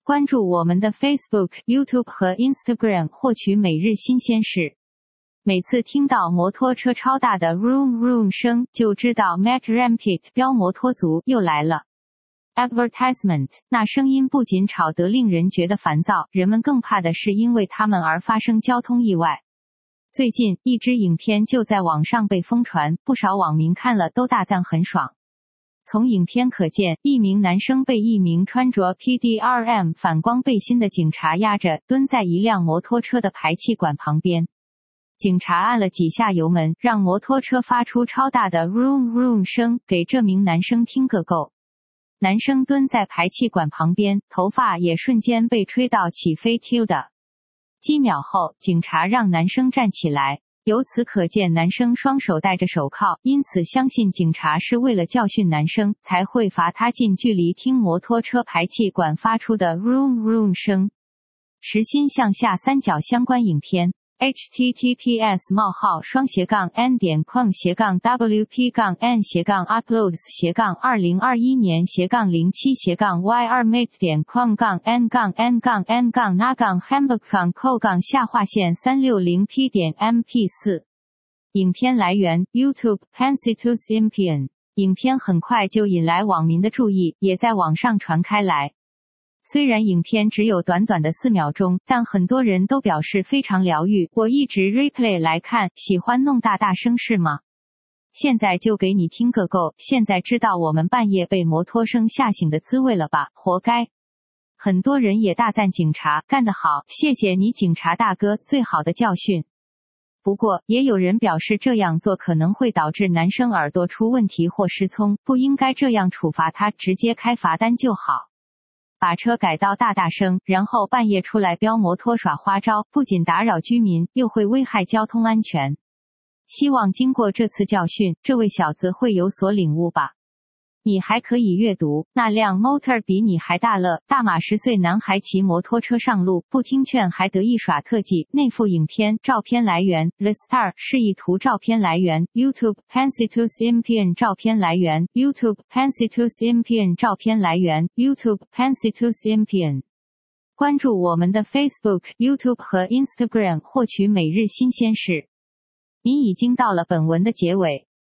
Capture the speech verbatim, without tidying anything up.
关注我们的 Facebook、YouTube 和 Instagram 获取每日新鲜事。每次听到摩托车超大的 vroom vroom 声，就知道 Matt Rampit 飙摩托族又来了。Advertisement， 那声音不仅吵得令人觉得烦躁，人们更怕的是因为它们而发生交通意外。最近，一支影片就在网上被疯传，不少网民看了都大赞很爽。从影片可见，一名男生被一名穿着 P D R M 反光背心的警察压着，蹲在一辆摩托车的排气管旁边。警察按了几下油门，让摩托车发出超大的 vroom vroom 声，给这名男生听个够。男生蹲在排气管旁边，头发也瞬间被吹到起飞 tilde。几秒后，警察让男生站起来，由此可见男生双手戴着手铐，因此相信警察是为了教训男生，才会罚他近距离听摩托车排气管发出的 vroom vroom 声。实心向下三角相关影片。https 冒号双斜杠 n 点 com 斜杠 wp 杠 n 斜杠 uploads 斜杠二零二一年斜杠零七斜杠 yrmate 点 com 杠 n 杠 n 杠 n 杠 na 杠 hamburg 杠 co 杠下划线三六零 p 点 m p 四。影片来源 YouTube Pansitus Impian。影片很快就引来网民的注意，也在网上传开来。虽然影片只有短短的四秒钟，但很多人都表示非常疗愈。我一直 replay 来看，喜欢弄大大声是吗？现在就给你听个够，现在知道我们半夜被摩托声吓醒的滋味了吧？活该！很多人也大赞警察，干得好，谢谢你警察大哥，最好的教训。不过，也有人表示这样做可能会导致男生耳朵出问题或失聪，不应该这样处罚他，直接开罚单就好。把车改到大大声，然后半夜出来飙摩托耍花招，不仅打扰居民，又会危害交通安全。希望经过这次教训，这位小子会有所领悟吧。你还可以阅读，那辆 motor 比你还大了。大马十岁男孩骑摩托车上路，不听劝还得意耍特技。内附影片，照片来源 The Star 示意图照片来源 YouTube Pansitus Impian 照片来源 YouTube Pansitus Impian 照片来源 YouTube Pansitus Impian。关注我们的 Facebook、YouTube 和 Instagram 获取每日新鲜事。你已经到了本文的结尾。